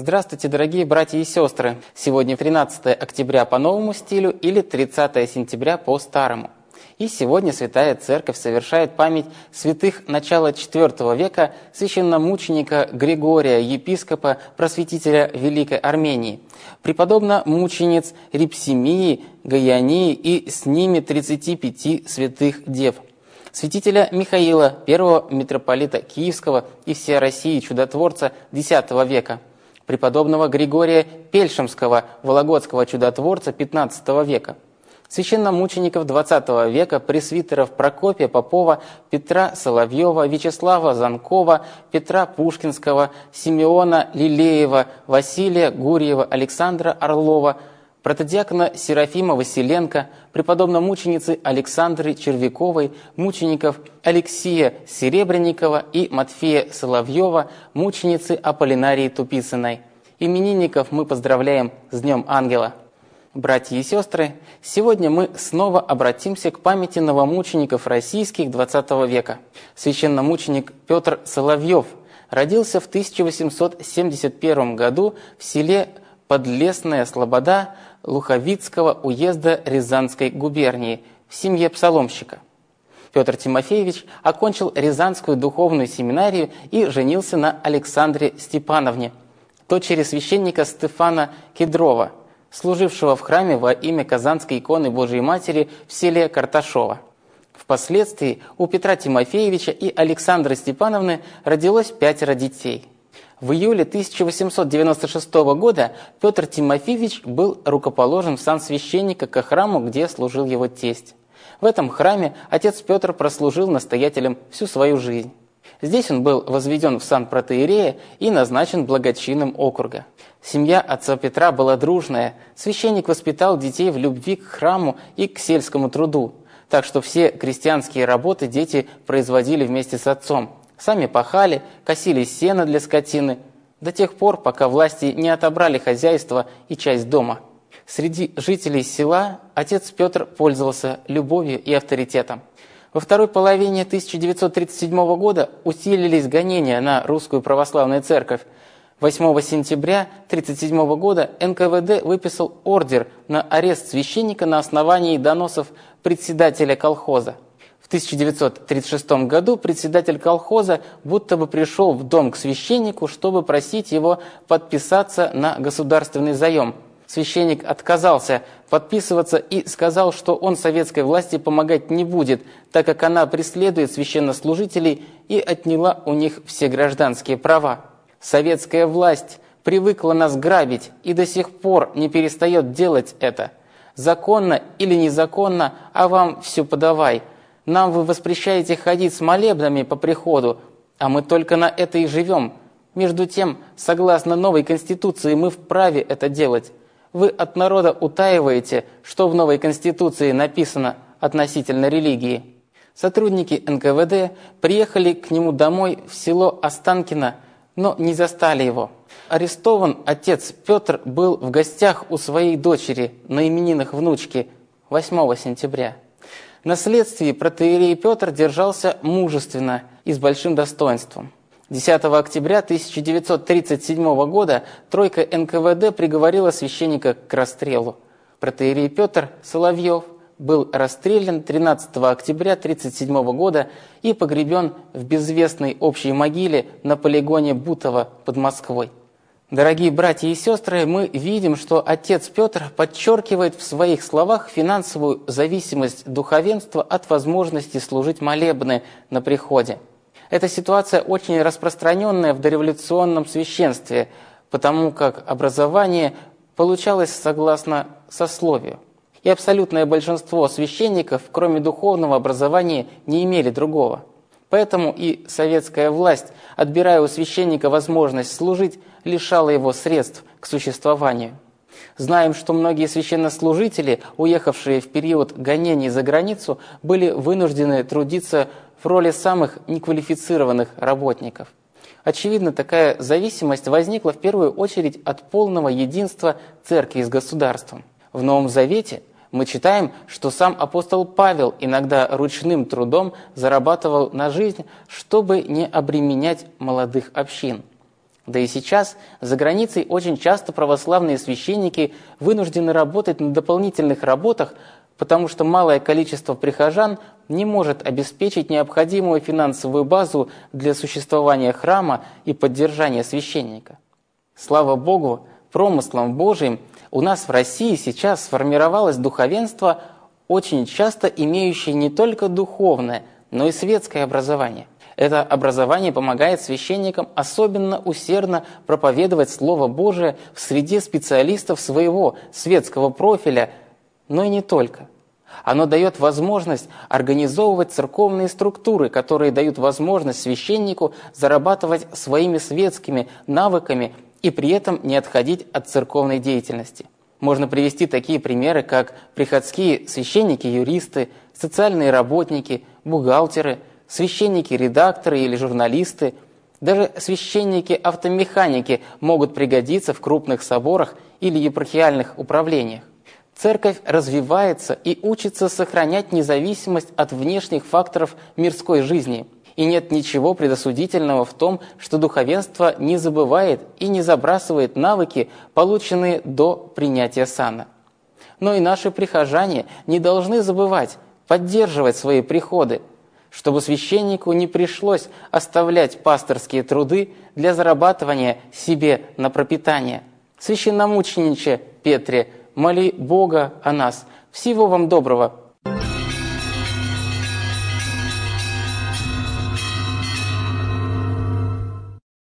Здравствуйте, дорогие братья и сестры! Сегодня 13 октября по новому стилю или 30 сентября по старому. И сегодня Святая Церковь совершает память святых начала IV века священномученика Григория, епископа, просветителя Великой Армении, преподобно-мучениц Рипсимии, Гаянии и с ними 35 святых дев, святителя Михаила, первого митрополита Киевского и всей России чудотворца X века, преподобного Григория Пельшемского, вологодского чудотворца XV века, священномучеников XX века, пресвитеров Прокопия Попова, Петра Соловьева, Вячеслава Занкова, Петра Пушкинского, Симеона Лилеева, Василия Гурьева, Александра Орлова, протодиакона Серафима Василенко, преподобно-мученицы Александры Червяковой, мучеников Алексия Серебренникова и Матфея Соловьева, мученицы Аполлинарии Тупицыной. Именинников мы поздравляем с Днем Ангела. Братья и сестры, сегодня мы снова обратимся к памяти новомучеников российских XX века. Священномученик Петр Соловьев родился в 1871 году в селе Подлесная Слобода Луховицкого уезда Рязанской губернии в семье псаломщика. Петр Тимофеевич окончил Рязанскую духовную семинарию и женился на Александре Степановне, дочери священника Стефана Кедрова, служившего в храме во имя Казанской иконы Божией Матери в селе Карташово. Впоследствии у Петра Тимофеевича и Александры Степановны родилось 5 детей. В июле 1896 года Петр Тимофеевич был рукоположен в сан священника ко храму, где служил его тесть. В этом храме отец Петр прослужил настоятелем всю свою жизнь. Здесь он был возведен в сан протоиерея и назначен благочинным округа. Семья отца Петра была дружная, священник воспитал детей в любви к храму и к сельскому труду, так что все крестьянские работы дети производили вместе с отцом. Сами пахали, косили сено для скотины, до тех пор, пока власти не отобрали хозяйство и часть дома. Среди жителей села отец Петр пользовался любовью и авторитетом. Во второй половине 1937 года усилились гонения на Русскую Православную Церковь. 8 сентября 1937 года НКВД выписал ордер на арест священника на основании доносов председателя колхоза. В 1936 году председатель колхоза будто бы пришел в дом к священнику, чтобы просить его подписаться на государственный заем. Священник отказался подписываться и сказал, что он советской власти помогать не будет, так как она преследует священнослужителей и отняла у них все гражданские права. Советская власть привыкла нас грабить и до сих пор не перестает делать это. Законно или незаконно, а вам все подавай. Нам вы воспрещаете ходить с молебнами по приходу, а мы только на это и живем. Между тем, согласно новой Конституции, мы вправе это делать. Вы от народа утаиваете, что в новой Конституции написано относительно религии. Сотрудники НКВД приехали к нему домой в село Останкино, но не застали его. Арестован отец Петр был в гостях у своей дочери на именинах внучки 8 сентября. На следствии протоиерей Петр держался мужественно и с большим достоинством. 10 октября 1937 года тройка НКВД приговорила священника к расстрелу. Протоиерей Петр Соловьев был расстрелян 13 октября 1937 года и погребен в безвестной общей могиле на полигоне Бутово под Москвой. Дорогие братья и сестры, мы видим, что отец Петр подчеркивает в своих словах финансовую зависимость духовенства от возможности служить молебны на приходе. Эта ситуация очень распространенная в дореволюционном священстве, потому как образование получалось согласно сословию. И абсолютное большинство священников, кроме духовного образования, не имели другого. Поэтому и советская власть, отбирая у священника возможность служить, лишала его средств к существованию. Знаем, что многие священнослужители, уехавшие в период гонений за границу, были вынуждены трудиться в роли самых неквалифицированных работников. Очевидно, такая зависимость возникла в первую очередь от полного единства церкви с государством. В Новом Завете мы читаем, что сам апостол Павел иногда ручным трудом зарабатывал на жизнь, чтобы не обременять молодых общин. Да и сейчас за границей очень часто православные священники вынуждены работать на дополнительных работах, потому что малое количество прихожан не может обеспечить необходимую финансовую базу для существования храма и поддержания священника. Слава Богу, промыслом Божиим у нас в России сейчас сформировалось духовенство, очень часто имеющее не только духовное, но и светское образование. Это образование помогает священникам особенно усердно проповедовать Слово Божие в среде специалистов своего светского профиля, но и не только. Оно дает возможность организовывать церковные структуры, которые дают возможность священнику зарабатывать своими светскими навыками и при этом не отходить от церковной деятельности. Можно привести такие примеры, как приходские священники-юристы, социальные работники, бухгалтеры, священники-редакторы или журналисты. Даже священники-автомеханики могут пригодиться в крупных соборах или епархиальных управлениях. Церковь развивается и учится сохранять независимость от внешних факторов мирской жизни. И нет ничего предосудительного в том, что духовенство не забывает и не забрасывает навыки, полученные до принятия сана. Но и наши прихожане не должны забывать поддерживать свои приходы, чтобы священнику не пришлось оставлять пасторские труды для зарабатывания себе на пропитание. Священномучениче Петре, моли Бога о нас. Всего вам доброго.